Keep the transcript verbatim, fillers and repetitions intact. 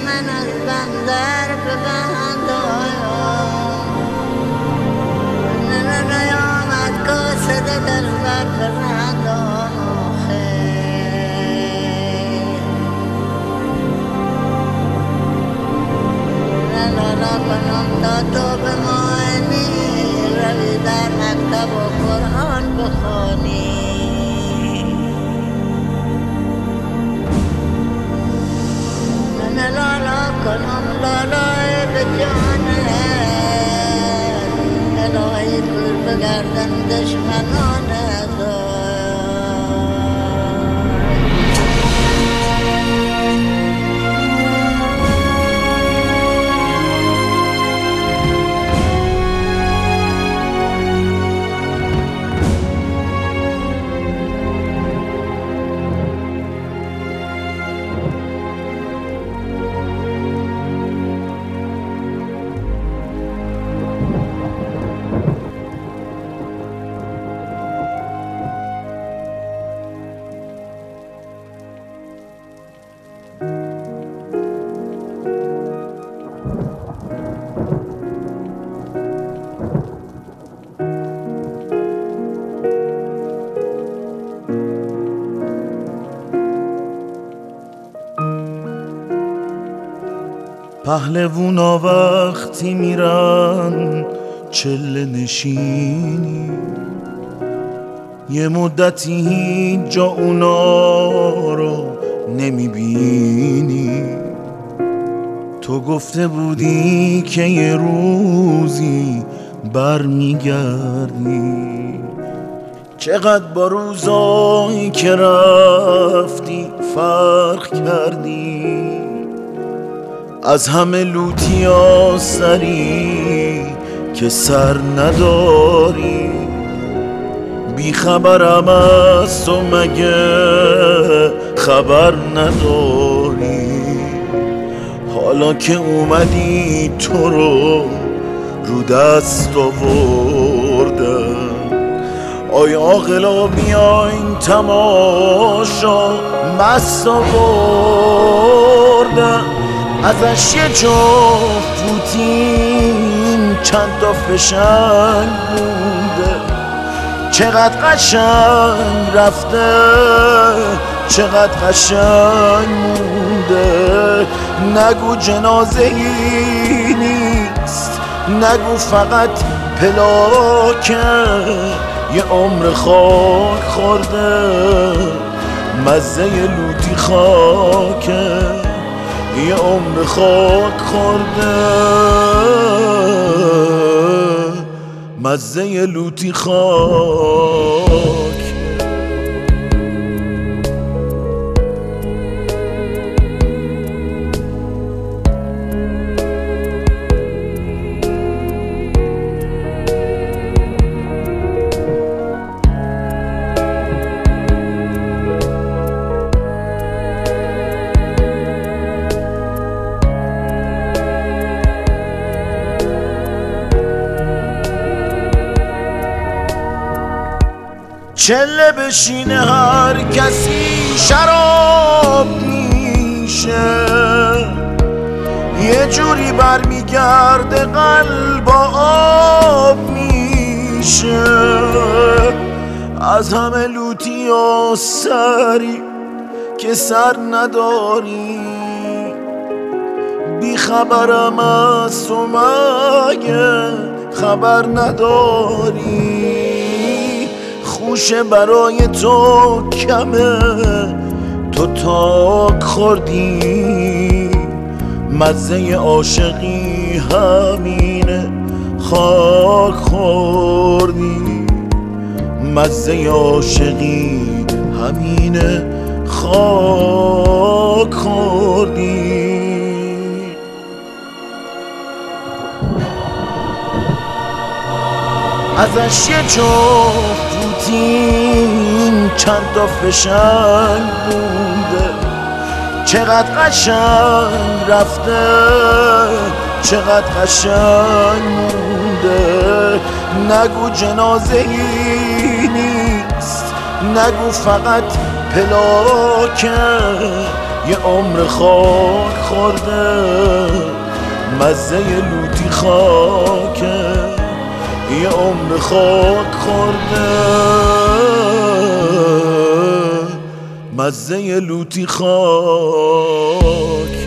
من از بندر به بندایم نیامد کاسه دل بر بندان لالا کنم تا تو به معنی روی در مکتب و قرآن بخوانی من لالا کنم لالای به جانت الهی دور بگردن دشمنانت پهلوونا وقتی میرن چله نشینی یه مدتی هیچ جا اونا رو نمیبینی تو گفته بودی که یه روزی برمیگردی چقدر با روزایی که رفتی فرق کردی از همه لوتیا سری که سر نداری بی خبرم از تو مگه خبر نداری حالا که اومدی تو رو رو دست آوردن آی عاقلا بیاین تماشا مست آوردن ازش یه جفت پوتین چند تا فشنگ مونده چقدر قشنگ رفته چقدر قشنگ مونده نگو جنازه ای نیست نگو فقط پلاکه یه عمر خاک خورده مزه لوتی خاکه یه عمر خاک خورده مزه لوتی خاک چله بشینه هر کسی شراب میشه یه جوری برمیگرده قلب آب میشه از همه لوتی و سری که سر نداری بی خبرم از تو مگه خبر نداری خوشه برای تو کمه تو تاک خوردی مزه عاشقی همینه خاک خوردی مزه عاشقی همینه خاک خوردی ازش یه جفت پوتین چند تا فشنگ بونده چقدر قشنگ رفته چقدر قشنگ مونده نگو جنازه ای نیست نگو فقط پلاکه یه عمر خاک خورده مزه لوتی خاکه، یه عمر خاک خورده مزه لوتی خاک.